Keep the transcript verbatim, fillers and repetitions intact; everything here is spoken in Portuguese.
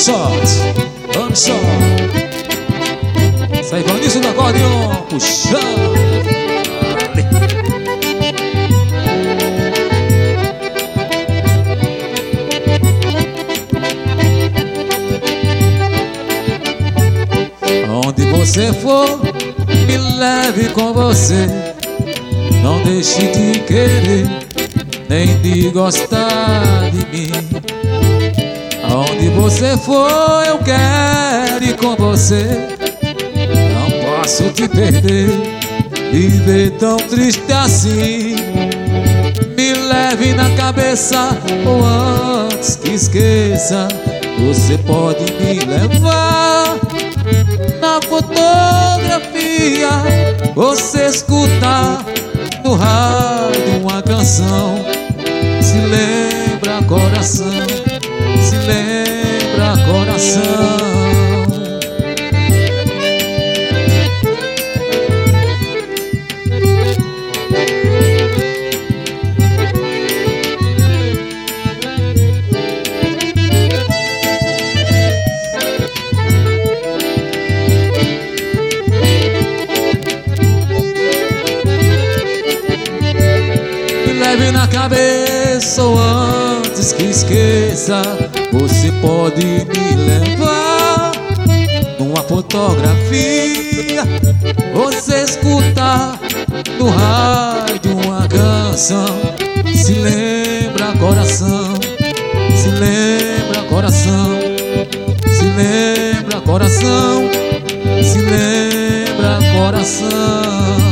shot, vamos shot. Sai Vanilson do acordeon, puxando. Onde você for, me leve com você. Não deixe de querer, nem de gostar de mim. Aonde você for, eu quero ir com você. Não posso te perder, viver tão triste assim. Me leve na cabeça, ou antes que esqueça, você pode me levar na fotografia. Você escutar no rádio uma canção. Se lembra coração, se lembra coração. Leve na cabeça, ou antes que esqueça, você pode me levar numa fotografia. Você escutar no rádio uma canção. Se lembra coração, se lembra coração, se lembra coração, se lembra coração.